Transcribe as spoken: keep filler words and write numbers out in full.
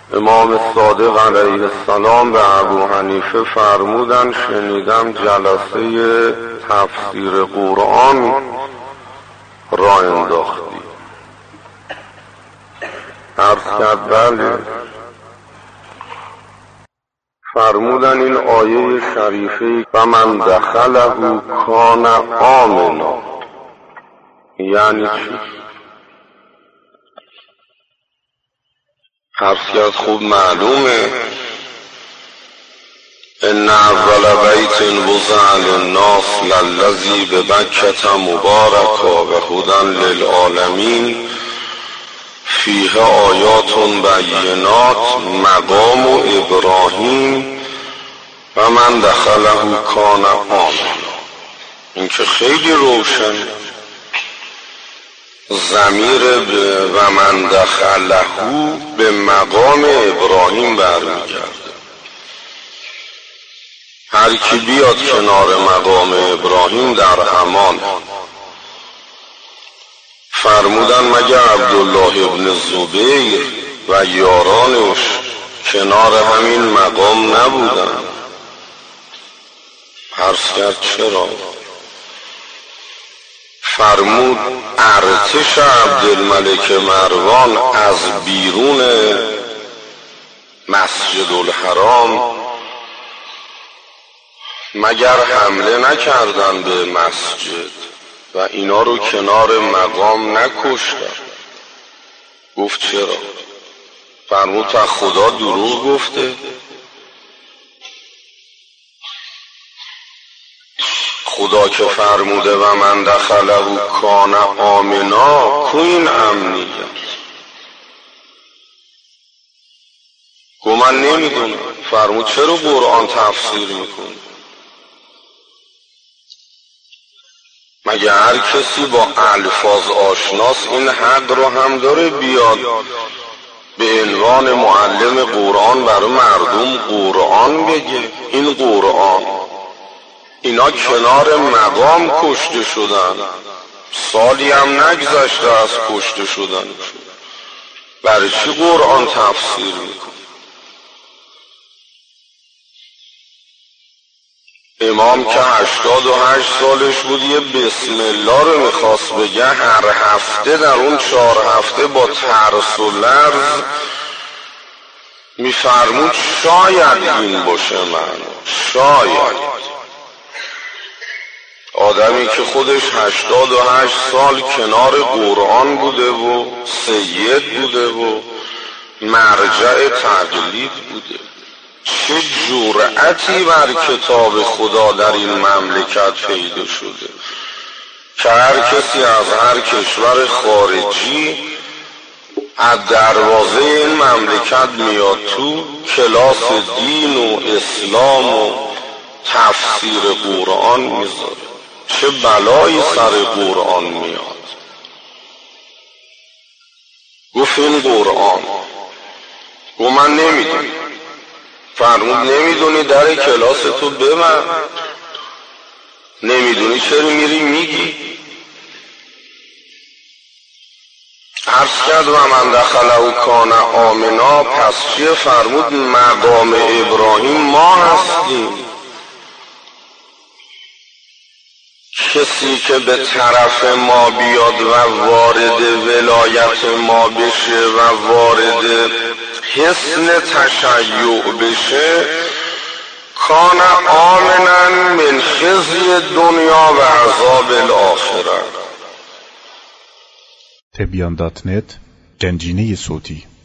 امام صادق علیه السلام به ابو حنیفه فرمودن شنیدم جلسه تفسیر قرآن را انداختی. عرض کرد بله. فرمودن این آیه شریفه و من دخله کان آمنا یعنی چی؟ عرض کرد خوب معلومه ان اول بیت وضع للناس للذی ببکة مبارکا و هدی للعالمین فیه آیات بینات مقام ابراهیم و من دخله کان آمنا. این که خیلی روشن. ضمیر و من دخله به مقام ابراهیم برمیگرده. هر کی بیاد کنار مقام ابراهیم در امان. فرمودن مگر عبدالله ابن زبیر و یارانش کنار همین مقام نبودن؟ عرض کرد چرا؟ فرمود ارتش عبدالملک مروان از بیرون مسجد الحرام مگر حمله نکردن به مسجد و اینا رو کنار مقام نکشتن؟ گفت چرا؟ فرمود تا خدا دروغ گفته؟ خدا که فرموده و من دخله کان آمنا، کو این امنیت؟ گو من نمیدونم. فرمود چرا قرآن تفسیر میکنی؟ مگه هر کسی با الفاظ آشناس این حق رو هم داره بیاد به عنوان معلم قرآن برای مردم قرآن بگه؟ این قرآن اینا کنار مقام کشته شدن، سالی هم نگذشته از کشته شدن. برای چی قرآن تفسیر میکنه؟ امام که هشتاد و هشت سالش بود یه بسم الله رو میخواست بگه، هر هفته در اون چهار هفته با ترس و لرز میفرمود شاید این باشه من، شاید. آدمی که خودش هشتاد و هشت سال کنار قرآن بوده و سید بوده و مرجع تقلید بوده، چه جرأتی بر کتاب خدا در این مملکت پیدا شده که هر کسی از هر کشور خارجی از دروازه این مملکت میاد تو، کلاس دین و اسلام و تفسیر قرآن میذاره. چه بلایی سر قرآن میاد؟ گفت این قرآن. گفت من نمیدونی. فرمود نمیدونی در کلاس تو ببر. نمیدونی چرا میری میگی؟ عرض کرد و من دخله کان آمنا، پس چیه؟ فرمود مقام ابراهیم ما هستیم. کسی که به طرف ما بیاد و وارد ولایت ما بشه و وارد حسن تشیع بشه، کان آمنا من خزی دنیا و عذاب الاخره. تبیان دات نت، گنجینه صوتی.